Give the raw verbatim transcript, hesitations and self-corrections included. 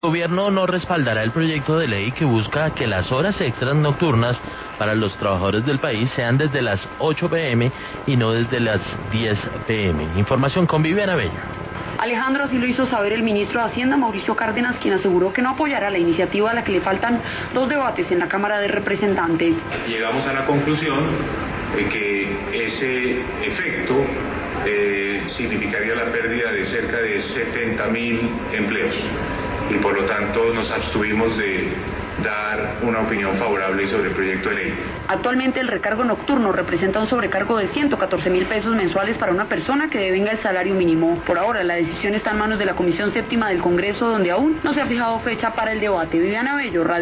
El gobierno no respaldará el proyecto de ley que busca que las horas extras nocturnas para los trabajadores del país sean desde las ocho pe eme y no desde las diez pe eme. Información con Viviana Bello. Alejandro, así lo hizo saber el ministro de Hacienda, Mauricio Cárdenas, quien aseguró que no apoyará la iniciativa a la que le faltan dos debates en la Cámara de Representantes. Llegamos a la conclusión de que ese efecto eh, significaría la pérdida de cerca de setenta mil empleos y por lo tanto nos abstuvimos de dar una opinión favorable sobre el proyecto de ley. Actualmente el recargo nocturno representa un sobrecargo de ciento catorce mil pesos mensuales para una persona que devenga el salario mínimo. Por ahora la decisión está en manos de la Comisión Séptima del Congreso, donde aún no se ha fijado fecha para el debate. Viviana Bello, Radio